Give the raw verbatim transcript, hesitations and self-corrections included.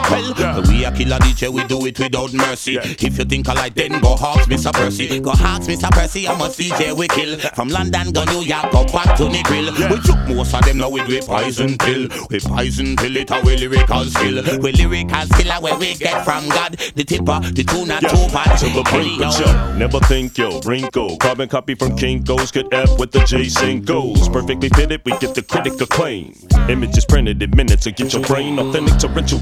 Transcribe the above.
Well, yeah. We a killer D J, we do it without mercy. Yeah. If you think I like then go hawks, Mister Percy. Go hawks, Mister Percy, I'm a D J we kill. From London, go New York, go back to the grill. Yeah. We took most of them now with we poison pill. We poison pill it a we lyrical skill. We lyrical skill where we get from God. The tipper, the tuna, yeah. Too bad. To the brink of Chuck, never think yo, wrinkle. Carbon copy from Kinko's, get F with the J singles. Perfectly fitted, we get the critic acclaim. Images printed in minutes to get your brain authentic torrential